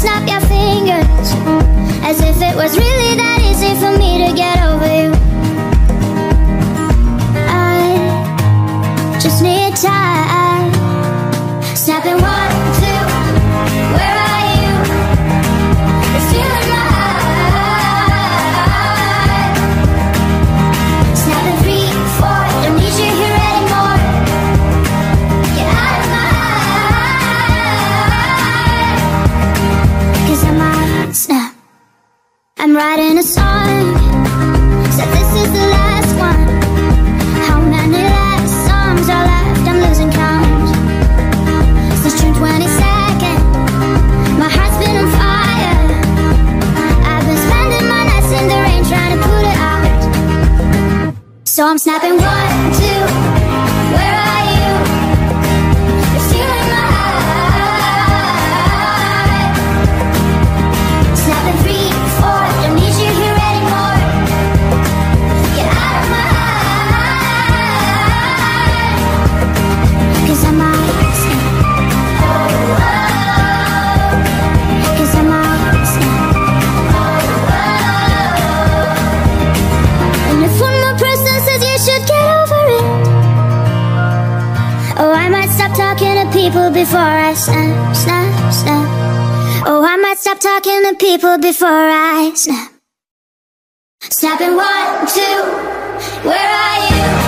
snap your fingers, as if it was really that easy for me to get over you. I just need time. Snapping 1, 2, where are you? You're stealing my heart. Snapping 3, 4, don't need you here anymore. Get out of my heart. 'Cause I might snap. I'm writing a song, said this is the last one. How many last songs are left? I'm losing count. Since June 22nd, my heart's been on fire. I've been spending my nights in the rain trying to put it out. So I'm snapping 1, 2, where are you? You're stealing my heart. Snapping 3, 4, don't need you here anymore. Get out of my heart. 'Cause I might snap. 'Cause I might snap. And if one more person says you should get over it, oh, I might stop talking to people before I snap, snap, snap. Oh, I might stop talking to people before I snap. Snapping 1, 2, where are you?